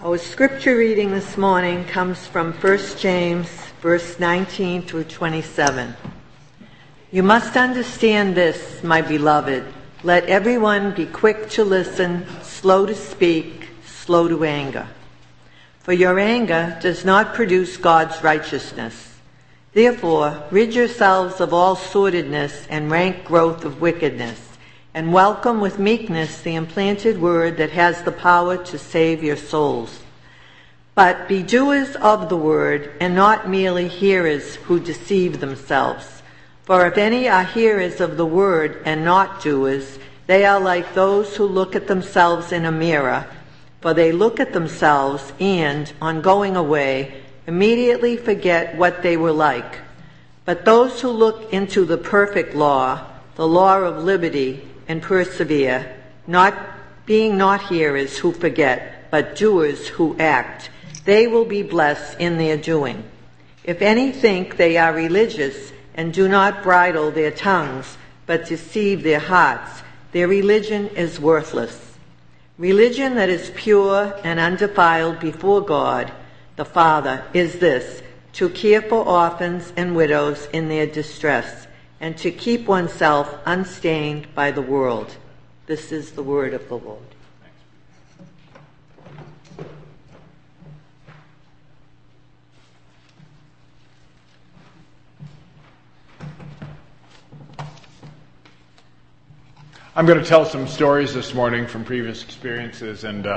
Our scripture reading this morning comes from 1 James, verse 19 through 27. You must understand this, my beloved. Let everyone be quick to listen, slow to speak, slow to anger. For your anger does not produce God's righteousness. Therefore, rid yourselves of all sordidness and rank growth of wickedness, and welcome with meekness the implanted word that has the power to save your souls. But be doers of the word, and not merely hearers who deceive themselves. For if any are hearers of the word and not doers, they are like those who look at themselves in a mirror. For they look at themselves and, on going away, immediately forget what they were like. But those who look into the perfect law, the law of liberty, and persevere, not hearers who forget, but doers who act, they will be blessed in their doing. If any think they are religious and do not bridle their tongues, but deceive their hearts, their religion is worthless. Religion that is pure and undefiled before God, the Father, is this: to care for orphans and widows in their distress, and to keep oneself unstained by the world. This is the word of the Lord. I'm going to tell some stories this morning from previous experiences, and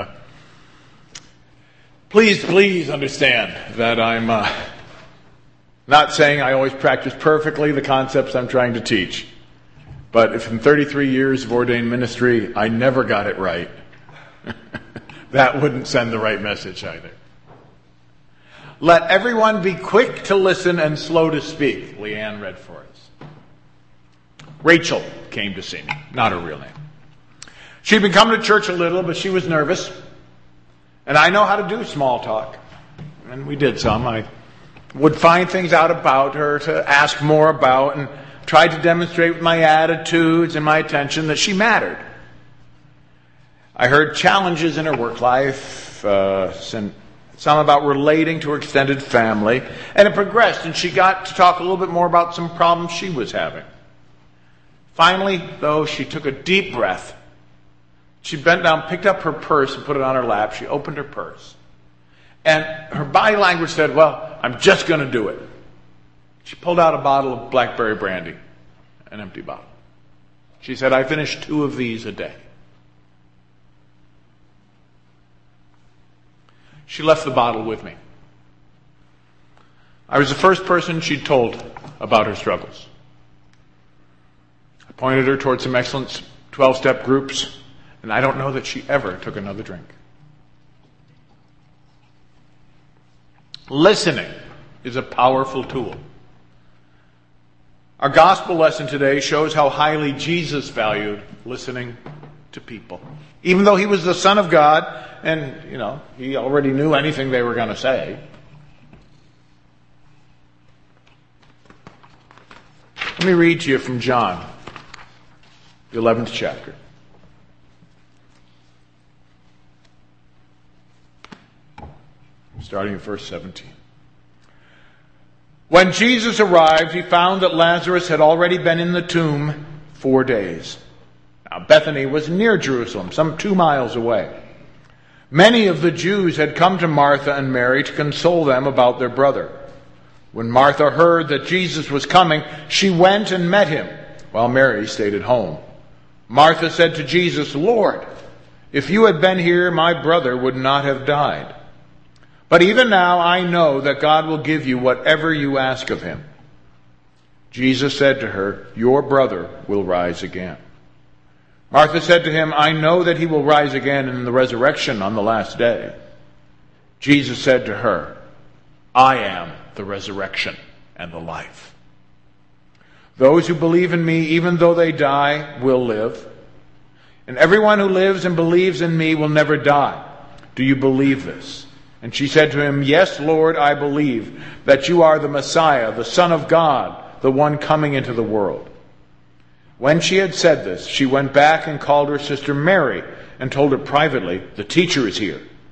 please understand that I'm not saying I always practice perfectly the concepts I'm trying to teach. But if in 33 years of ordained ministry I never got it right, that wouldn't send the right message either. Let everyone be quick to listen and slow to speak, Leanne read for us. Rachel came to see me, not her real name. She'd been coming to church a little, but she was nervous. And I know how to do small talk. And we did some. I would find things out about her to ask more about, and tried to demonstrate with my attitudes and my attention that she mattered. I heard challenges in her work life, some about relating to her extended family, and it progressed, and she got to talk a little bit more about some problems she was having. Finally, though, she took a deep breath. She bent down, picked up her purse, and put it on her lap. She opened her purse. And her body language said, well, I'm just going to do it. She pulled out a bottle of blackberry brandy, an empty bottle. She said, I finish 2 of these a day. She left the bottle with me. I was the first person she'd told about her struggles. I pointed her towards some excellent 12-step groups, and I don't know that she ever took another drink. Listening is a powerful tool. Our gospel lesson today shows how highly Jesus valued listening to people. Even though he was the Son of God, and, he already knew anything they were going to say. Let me read to you from John, the 11th chapter. Starting at verse 17. When Jesus arrived, he found that Lazarus had already been in the tomb 4 days. Now, Bethany was near Jerusalem, some 2 miles away. Many of the Jews had come to Martha and Mary to console them about their brother. When Martha heard that Jesus was coming, she went and met him, while Mary stayed at home. Martha said to Jesus, Lord, if you had been here, my brother would not have died. But even now I know that God will give you whatever you ask of him. Jesus said to her, your brother will rise again. Martha said to him, I know that he will rise again in the resurrection on the last day. Jesus said to her, I am the resurrection and the life. Those who believe in me, even though they die, will live. And everyone who lives and believes in me will never die. Do you believe this? And she said to him, yes, Lord, I believe that you are the Messiah, the Son of God, the one coming into the world. When she had said this, she went back and called her sister Mary and told her privately, the teacher is here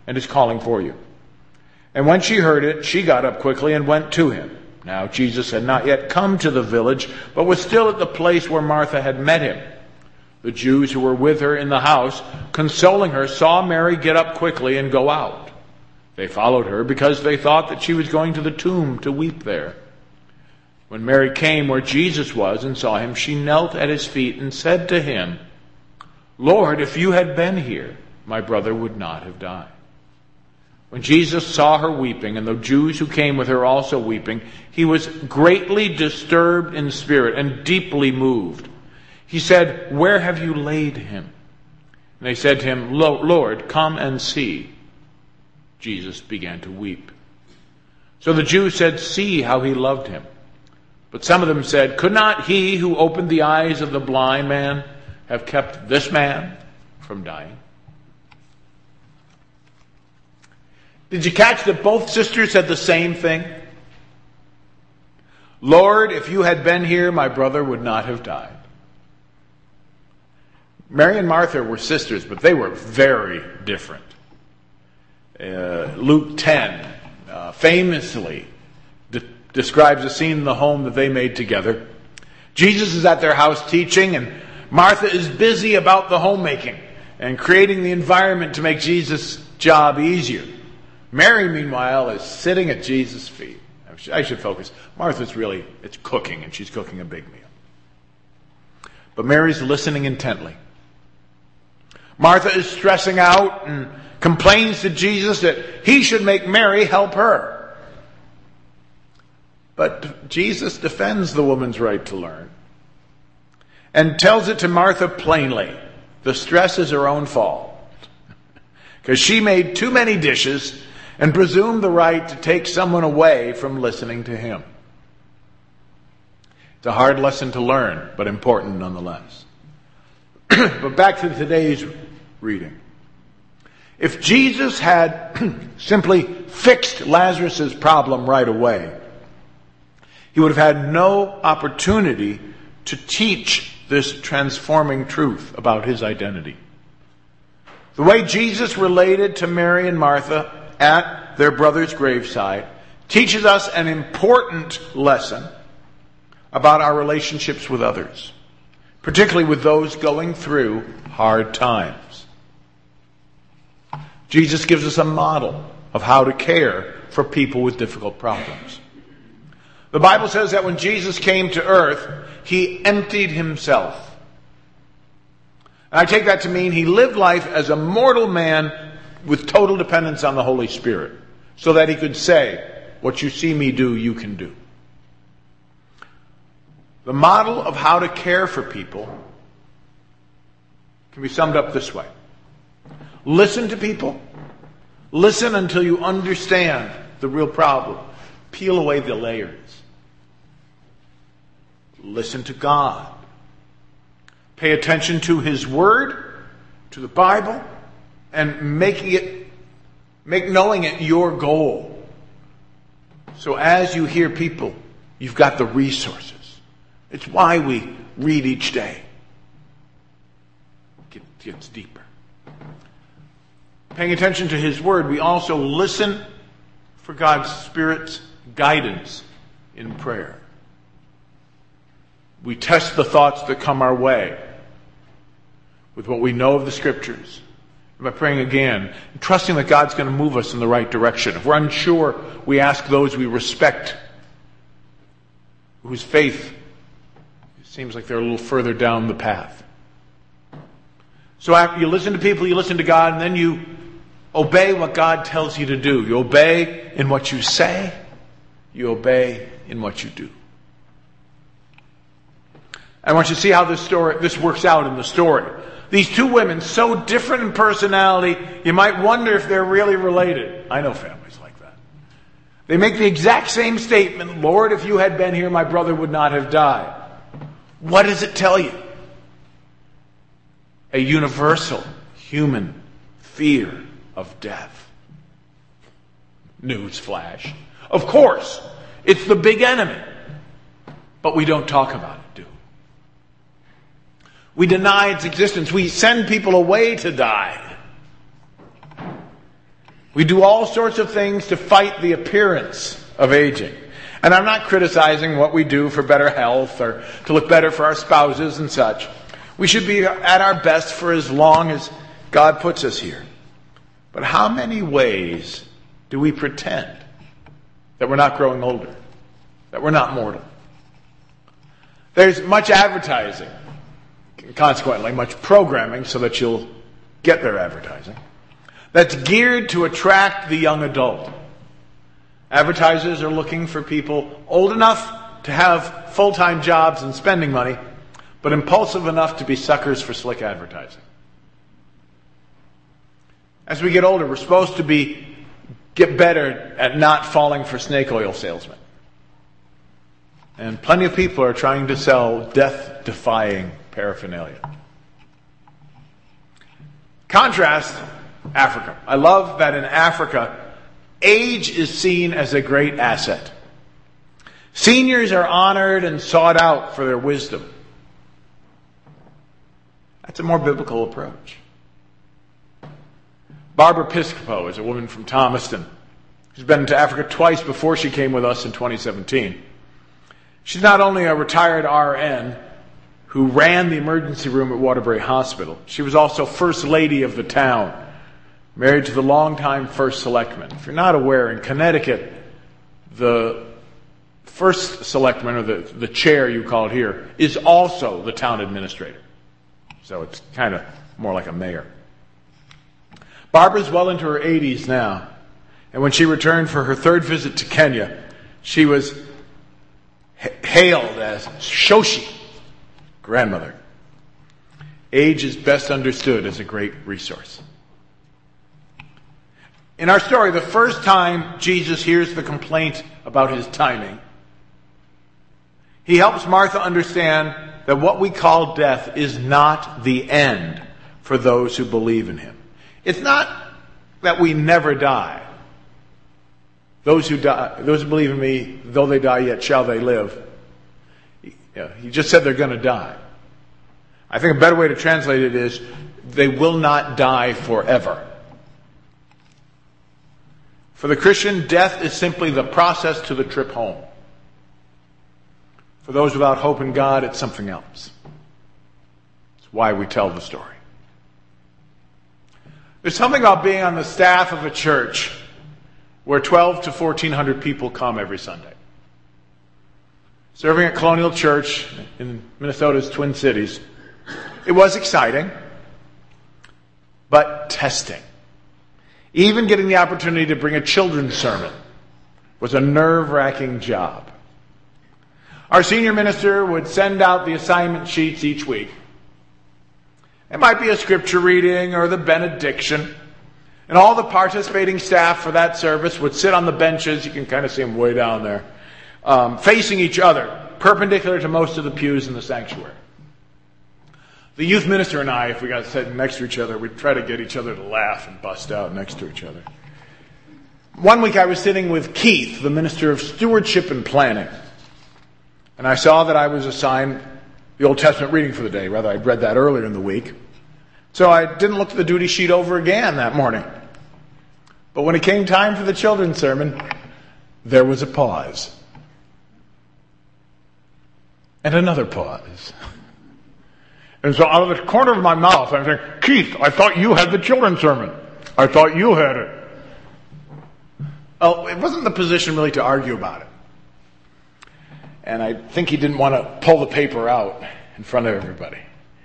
and is calling for you." And when she heard it, she got up quickly and went to him. Now Jesus had not yet come to the village, but was still at the place where Martha had met him. The Jews who were with her in the house, consoling her, saw Mary get up quickly and go out. They followed her because they thought that she was going to the tomb to weep there. When Mary came where Jesus was and saw him, she knelt at his feet and said to him, "Lord, if you had been here, my brother would not have died." When Jesus saw her weeping, and the Jews who came with her also weeping, he was greatly disturbed in spirit and deeply moved. He said, "Where have you laid him?" And they said to him, "Lord, come and see." Jesus began to weep. So the Jews said, "See how he loved him." But some of them said, "Could not he who opened the eyes of the blind man have kept this man from dying?" Did you catch that both sisters said the same thing? "Lord, if you had been here, my brother would not have died." Mary and Martha were sisters, but they were very different. Luke 10 famously describes a scene in the home that they made together. Jesus is at their house teaching, and Martha is busy about the homemaking and creating the environment to make Jesus' job easier. Mary, meanwhile, is sitting at Jesus' feet. I should focus. Martha's it's cooking, and she's cooking a big meal. But Mary's listening intently. Martha is stressing out and complains to Jesus that he should make Mary help her. But Jesus defends the woman's right to learn and tells it to Martha plainly. The stress is her own fault, because she made too many dishes and presumed the right to take someone away from listening to him. It's a hard lesson to learn, but important nonetheless. But back to today's reading. If Jesus had simply fixed Lazarus' problem right away, he would have had no opportunity to teach this transforming truth about his identity. The way Jesus related to Mary and Martha at their brother's graveside teaches us an important lesson about our relationships with others, particularly with those going through hard times. Jesus gives us a model of how to care for people with difficult problems. The Bible says that when Jesus came to earth, he emptied himself. And I take that to mean he lived life as a mortal man with total dependence on the Holy Spirit, so that he could say, "What you see me do, you can do." The model of how to care for people can be summed up this way. Listen to people. Listen until you understand the real problem. Peel away the layers. Listen to God. Pay attention to his word, to the Bible, and make knowing it your goal. So as you hear people, you've got the resources. It's why we read each day. It gets deeper. Paying attention to his word, we also listen for God's Spirit's guidance in prayer. We test the thoughts that come our way with what we know of the Scriptures. By praying again, and trusting that God's going to move us in the right direction. If we're unsure, we ask those we respect, whose faith seems like they're a little further down the path. So after you listen to people, you listen to God, and then you obey what God tells you to do. You obey in what you say. You obey in what you do. I want you to see how this works out in the story. These two women, so different in personality, you might wonder if they're really related. I know families like that. They make the exact same statement, "Lord, if you had been here, my brother would not have died." What does it tell you? A universal human fear of death. Newsflash. Of course, it's the big enemy. But we don't talk about it, do we? We deny its existence. We send people away to die. We do all sorts of things to fight the appearance of aging. And I'm not criticizing what we do for better health or to look better for our spouses and such. We should be at our best for as long as God puts us here. But how many ways do we pretend that we're not growing older, that we're not mortal? There's much advertising, consequently, much programming so that you'll get their advertising, that's geared to attract the young adult. Advertisers are looking for people old enough to have full-time jobs and spending money, but impulsive enough to be suckers for slick advertising. As we get older, we're supposed to get better at not falling for snake oil salesmen. And plenty of people are trying to sell death-defying paraphernalia. Contrast Africa. I love that in Africa, age is seen as a great asset. Seniors are honored and sought out for their wisdom. That's a more biblical approach. Barbara Piscopo is a woman from Thomaston. She's been to Africa twice before she came with us in 2017. She's not only a retired RN who ran the emergency room at Waterbury Hospital, she was also First Lady of the town, married to the longtime First Selectman. If you're not aware, in Connecticut, the First Selectman, or the chair you call it here, is also the town administrator. So it's kind of more like a mayor. Barbara's well into her 80s now, and when she returned for her third visit to Kenya, she was hailed as Shoshi, grandmother. Age is best understood as a great resource. In our story, the first time Jesus hears the complaint about his timing, he helps Martha understand that what we call death is not the end for those who believe in him. It's not that we never die. Those who believe in me, though they die, yet shall they live. He just said they're going to die. I think a better way to translate it is, they will not die forever. For the Christian, death is simply the process to the trip home. For those without hope in God, it's something else. It's why we tell the story. There's something about being on the staff of a church where 1,200 to 1,400 people come every Sunday. Serving at Colonial Church in Minnesota's Twin Cities, it was exciting, but testing. Even getting the opportunity to bring a children's sermon was a nerve-wracking job. Our senior minister would send out the assignment sheets each week. It might be a scripture reading or the benediction. And all the participating staff for that service would sit on the benches. You can kind of see them way down there. Facing each other, perpendicular to most of the pews in the sanctuary. The youth minister and I, if we got sitting next to each other, we'd try to get each other to laugh and bust out next to each other. One week I was sitting with Keith, the minister of stewardship and planning. And I saw that I was assigned the Old Testament reading for the day. Rather, I'd read that earlier in the week. So I didn't look the duty sheet over again that morning. But when it came time for the children's sermon, there was a pause. And another pause. And so out of the corner of my mouth, I'm saying, Keith, I thought you had the children's sermon. I thought you had it. Well, it wasn't the position really to argue about it. And I think he didn't want to pull the paper out in front of everybody.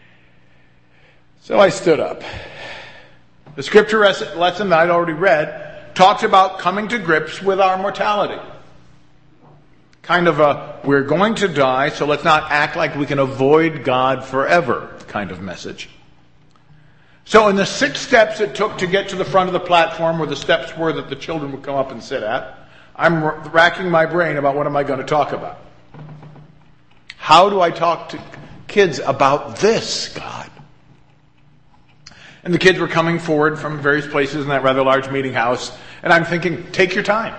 So I stood up. The scripture lesson that I'd already read talked about coming to grips with our mortality. Kind of a, we're going to die, so let's not act like we can avoid God forever kind of message. So in the 6 steps it took to get to the front of the platform where the steps were that the children would come up and sit at, I'm racking my brain about what am I going to talk about. How do I talk to kids about this, God? And the kids were coming forward from various places in that rather large meeting house, and I'm thinking, take your time.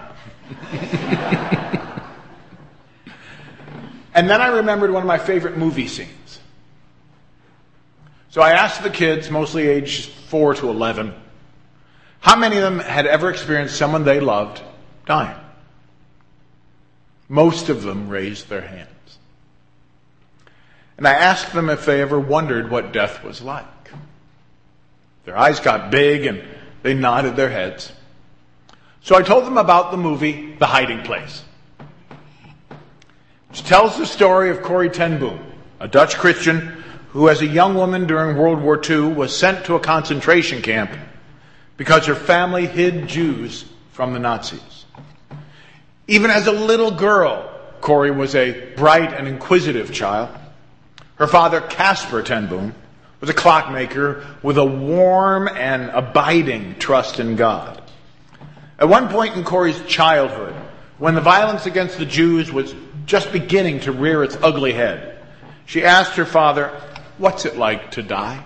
And then I remembered one of my favorite movie scenes. So I asked the kids, mostly aged 4 to 11, How many of them had ever experienced someone they loved dying? Most of them raised their hands. And I asked them if they ever wondered what death was like. Their eyes got big and they nodded their heads. So I told them about the movie The Hiding Place, which tells the story of Corrie ten Boom, a Dutch Christian who as a young woman during World War II was sent to a concentration camp because her family hid Jews from the Nazis. Even as a little girl, Corrie was a bright and inquisitive child. Her father, Caspar ten Boom, was a clockmaker with a warm and abiding trust in God. At one point in Corrie's childhood, when the violence against the Jews was just beginning to rear its ugly head, she asked her father, "What's it like to die?"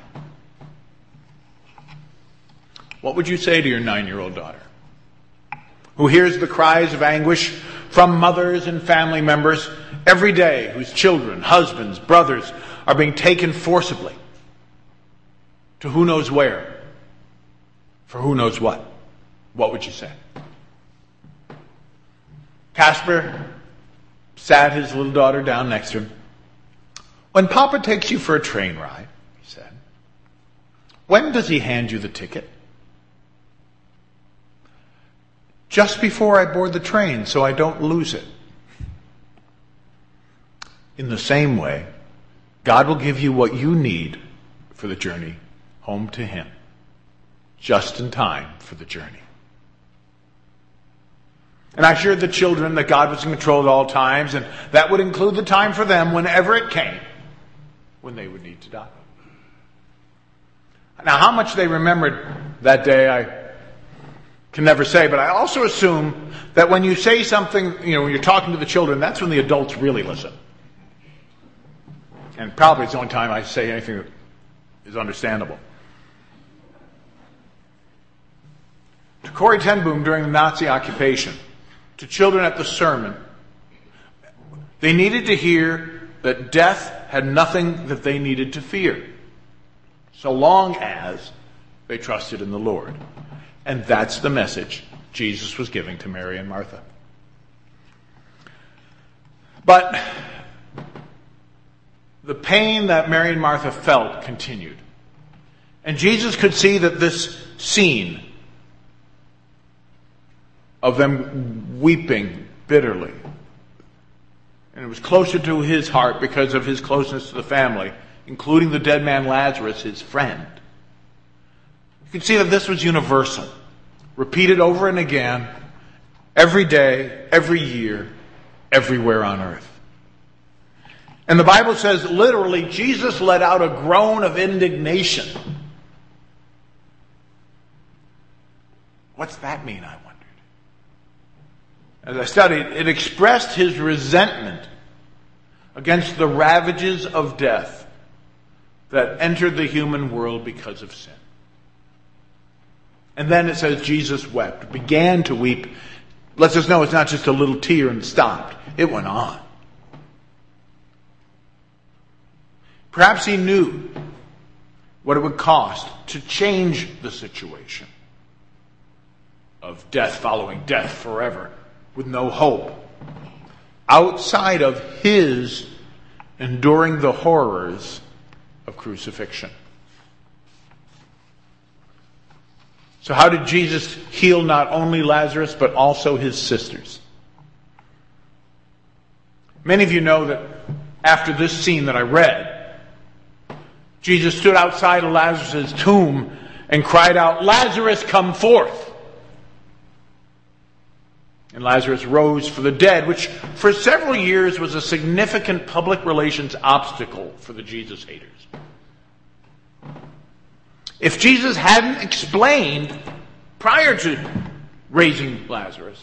What would you say to your 9-year-old daughter, who hears the cries of anguish from mothers and family members every day, whose children, husbands, brothers are being taken forcibly to who knows where, for who knows what? What would you say? Caspar sat his little daughter down next to him. "When Papa takes you for a train ride," he said, "when does he hand you the ticket?" "Just before I board the train, so I don't lose it." In the same way, God will give you what you need for the journey home to Him, just in time for the journey. And I assured the children that God was in control at all times, and that would include the time for them whenever it came, when they would need to die. Now, how much they remembered that day, I can never say, but I also assume that when you say something, when you're talking to the children, that's when the adults really listen. And probably it's the only time I say anything that is understandable. To Corrie ten Boom during the Nazi occupation, to children at the sermon, they needed to hear that death had nothing that they needed to fear, so long as they trusted in the Lord. And that's the message Jesus was giving to Mary and Martha. But the pain that Mary and Martha felt continued. And Jesus could see that this scene of them weeping bitterly, and it was closer to his heart because of his closeness to the family, including the dead man Lazarus, his friend. You could see that this was universal, repeated over and again, every day, every year, everywhere on earth. And the Bible says, literally, Jesus let out a groan of indignation. What's that mean, I wondered. As I studied, it expressed his resentment against the ravages of death that entered the human world because of sin. And then it says Jesus wept, began to weep. Lets us know it's not just a little tear and stopped. It went on. Perhaps he knew what it would cost to change the situation of death following death forever with no hope, outside of his enduring the horrors of crucifixion. So how did Jesus heal not only Lazarus, but also his sisters? Many of you know that after this scene that I read, Jesus stood outside of Lazarus' tomb and cried out, "Lazarus, come forth!" And Lazarus rose for the dead, which for several years was a significant public relations obstacle for the Jesus haters. If Jesus hadn't explained prior to raising Lazarus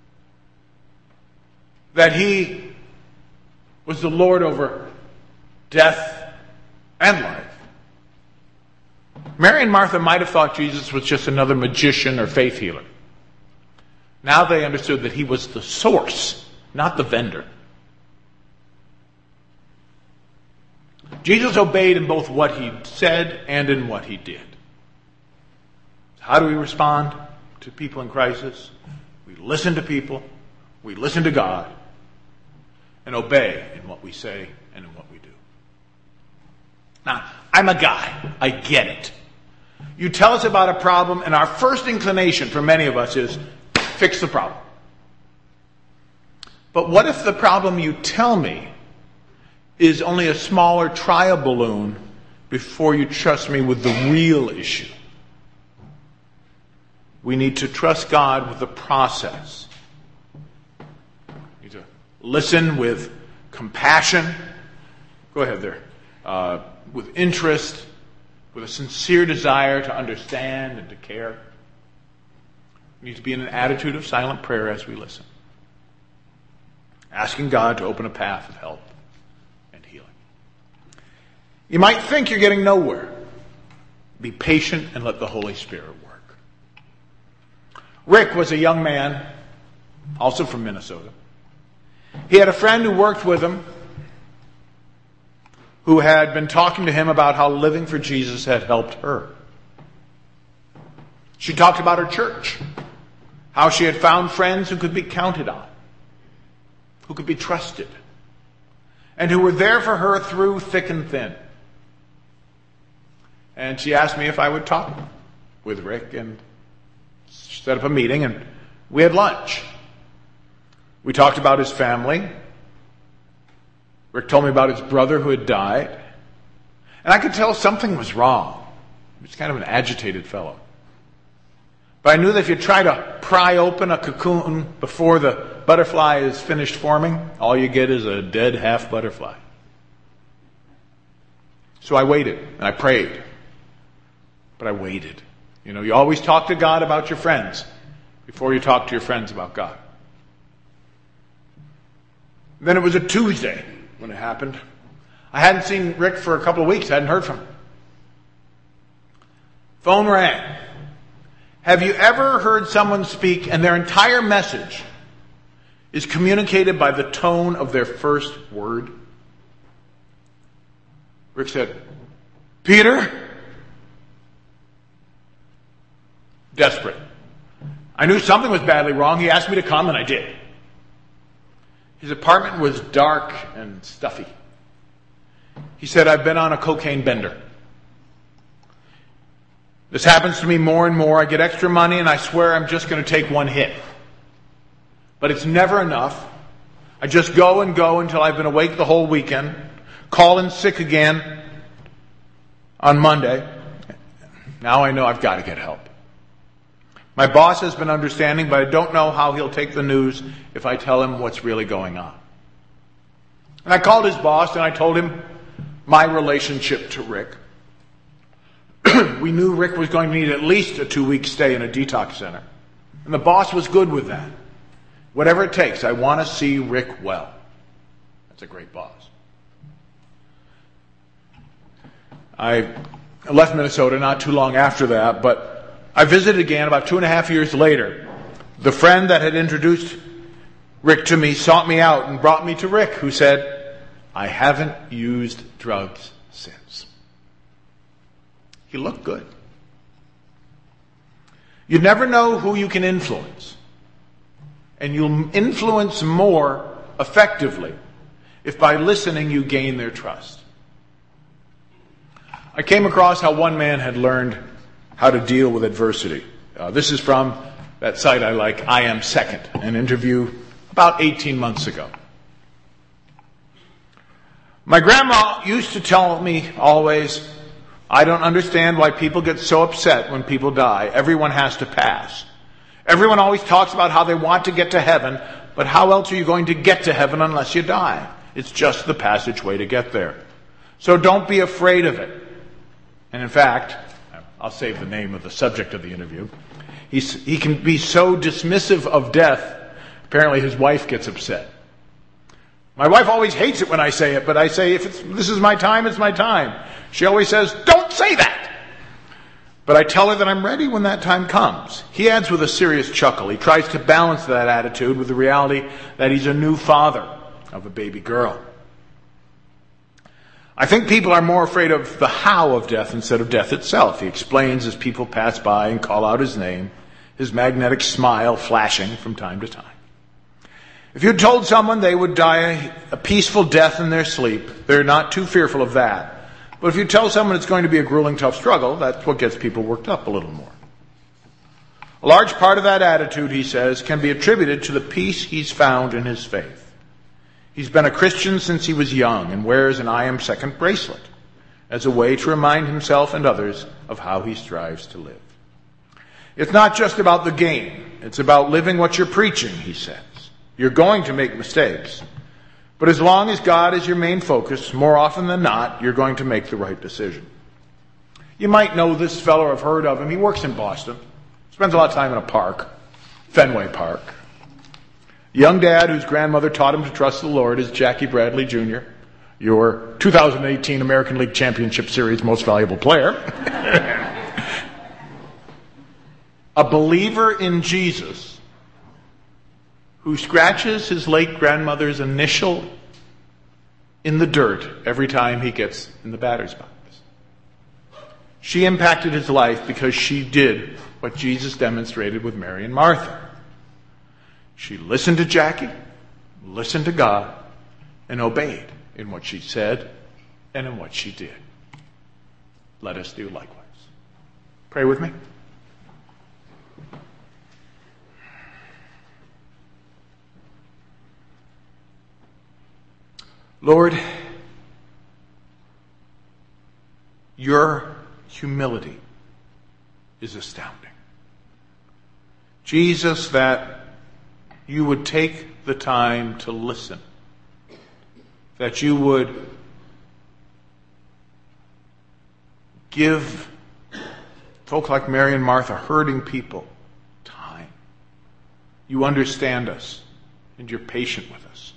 that he was the Lord over death and life, Mary and Martha might have thought Jesus was just another magician or faith healer. Now they understood that he was the source, not the vendor. Jesus obeyed in both what he said and in what he did. How do we respond? to people in crisis. We listen to people. We listen to God. And obey in what we say and in what we do. Now, I'm a guy. I get it. You tell us about a problem, and our first inclination for many of us is, fix the problem. But what if the problem you tell me is only a smaller trial balloon before you trust me with the real issue? We need to trust God with the process. We need to listen with compassion. Go ahead there. With interest, with a sincere desire to understand and to care. We need to be in an attitude of silent prayer as we listen. Asking God to open a path of help and healing. You might think you're getting nowhere. Be patient and let the Holy Spirit work. Rick was a young man, also from Minnesota. He had a friend who worked with him who had been talking to him about how living for Jesus had helped her. She talked about her church, how she had found friends who could be counted on, who could be trusted, and who were there for her through thick and thin. And she asked me if I would talk with Rick, and set up a meeting, and we had lunch. We talked about his family. Rick told me about his brother who had died. And I could tell something was wrong. He was kind of an agitated fellow. But I knew that if you try to pry open a cocoon before the butterfly is finished forming, all you get is a dead half butterfly. So I waited and I prayed. But I waited. You know, you always talk to God about your friends before you talk to your friends about God. Then it was a Tuesday when it happened. I hadn't seen Rick for a couple of weeks. I hadn't heard from him. Phone rang. Have you ever heard someone speak and their entire message is communicated by the tone of their first word? Rick said, Peter? Desperate. I knew something was badly wrong. He asked me to come, and I did. His apartment was dark and stuffy. He said, I've been on a cocaine bender. This happens to me more and more. I get extra money, and I swear I'm just going to take one hit. But it's never enough. I just go and go until I've been awake the whole weekend, call in sick again on Monday. Now I know I've got to get help. My boss has been understanding, but I don't know how he'll take the news if I tell him what's really going on. And I called his boss and I told him my relationship to Rick. We knew Rick was going to need at least a 2-week stay in a detox center. And the boss was good with that. Whatever it takes, I want to see Rick well. That's a great boss. I left Minnesota not too long after that, but I visited again about 2.5 years later. The friend that had introduced Rick to me sought me out and brought me to Rick, who said, I haven't used drugs since. He looked good. You never know who you can influence. And you'll influence more effectively if by listening you gain their trust. I came across how one man had learned how to deal with adversity. This is from that site I like, I Am Second, an interview about 18 months ago. My grandma used to tell me always, I don't understand why people get so upset when people die. Everyone has to pass. Everyone always talks about how they want to get to heaven, but how else are you going to get to heaven unless you die? It's just the passageway to get there. So don't be afraid of it. And in fact, I'll save the name of the subject of the interview. He can be so dismissive of death, apparently his wife gets upset. My wife always hates it when I say it, but I say, this is my time, it's my time. She always says, don't say that! But I tell her that I'm ready when that time comes. He adds with a serious chuckle. He tries to balance that attitude with the reality that he's a new father of a baby girl. I think people are more afraid of the how of death instead of death itself. He explains as people pass by and call out his name, his magnetic smile flashing from time to time. If you told someone they would die a peaceful death in their sleep, they're not too fearful of that. But if you tell someone it's going to be a grueling, tough struggle, that's what gets people worked up a little more. A large part of that attitude, he says, can be attributed to the peace he's found in his faith. He's been a Christian since he was young and wears an I am second bracelet as a way to remind himself and others of how he strives to live. It's not just about the game. It's about living what you're preaching, he says. You're going to make mistakes. But as long as God is your main focus, more often than not, you're going to make the right decision. You might know this fellow or have heard of him. He works in Boston. Spends a lot of time in a park, Fenway Park. A young dad whose grandmother taught him to trust the Lord is Jackie Bradley Jr., your 2018 American League Championship Series most valuable player. A believer in Jesus who scratches his late grandmother's initial in the dirt every time he gets in the batter's box. She impacted his life because she did what Jesus demonstrated with Mary and Martha. She listened to Jackie, listened to God, and obeyed in what she said and in what she did. Let us do likewise. Pray with me. Lord, your humility is astounding. Jesus, that you would take the time to listen, that you would give folk like Mary and Martha, hurting people, time. You understand us, and you're patient with us.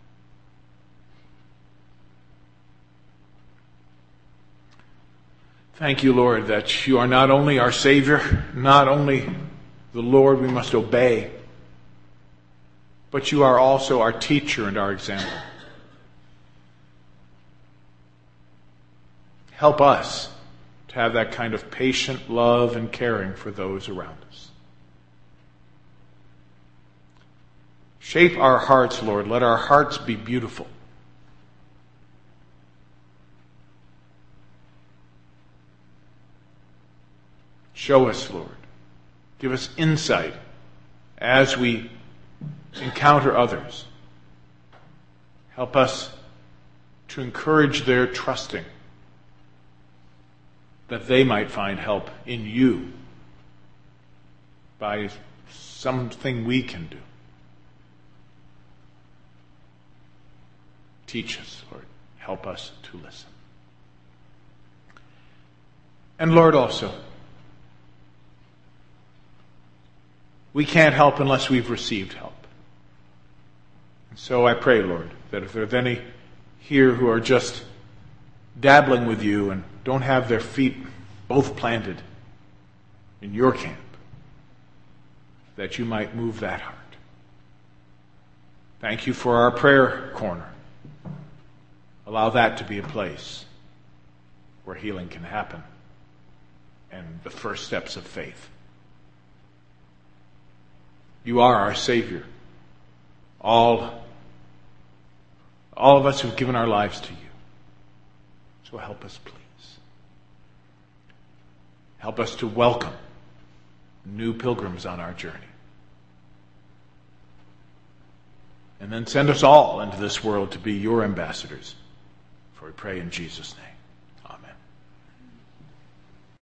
Thank you, Lord, that you are not only our Savior, not only the Lord we must obey, but you are also our teacher and our example. Help us to have that kind of patient love and caring for those around us. Shape our hearts, Lord. Let our hearts be beautiful. Show us, Lord. Give us insight as we encounter others. Help us to encourage their trusting, that they might find help in you by something we can do. Teach us, Lord. Help us to listen. And Lord, also, we can't help unless we've received help. And so I pray, Lord, that if there's any here who are just dabbling with you and don't have their feet both planted in your camp, that you might move that heart. Thank you for our prayer corner. Allow that to be a place where healing can happen and the first steps of faith. You are our Savior. All of us who've given our lives to you. So help us, please. Help us to welcome new pilgrims on our journey. And then send us all into this world to be your ambassadors. For we pray in Jesus' name.